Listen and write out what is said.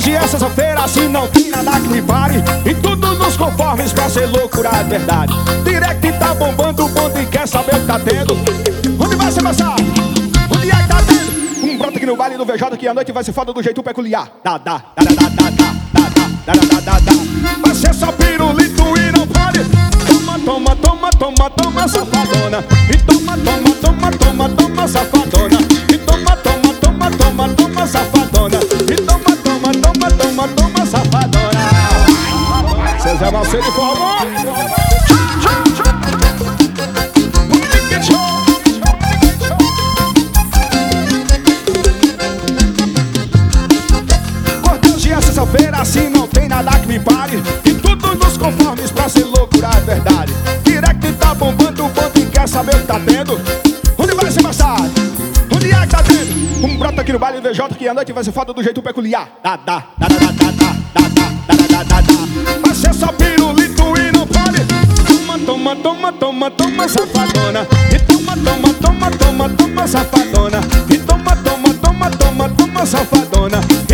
Hoje é sexta-feira, assim não tem nada que me pare. E tudo nos conformes pra ser loucura é verdade. Direct tá bombando o bonde e quer saber o que tá tendo. Onde vai se passar? Onde é que tá tendo? Um brota aqui no baile do VJ que a noite vai ser foda do jeito peculiar. Vai ser só pirulito e não pode. Toma, toma, toma, toma, toma, safadona. E toma, toma, toma, toma, toma, safadona. E toma, toma, toma, toma, toma, safadona. E toma, toma, toma, toma, toma, safadona. César Valceiro, por favor. Hoje é sexta-feira, assim não tem nada que me pare. E tudo nos conformes pra ser loucura é verdade. Direct tá bombando o bonde e quer saber o que tá tendo. Onde vai se passar? Onde é que tá tendo? Um brota aqui no baile VJ que a noite vai ser foda do jeito peculiar. Vai ser só pirulito e não pode. Toma, toma, toma, toma, toma, safadona. E toma, toma, toma, toma, toma, safadona. E toma, toma, toma, toma, toma, safadona.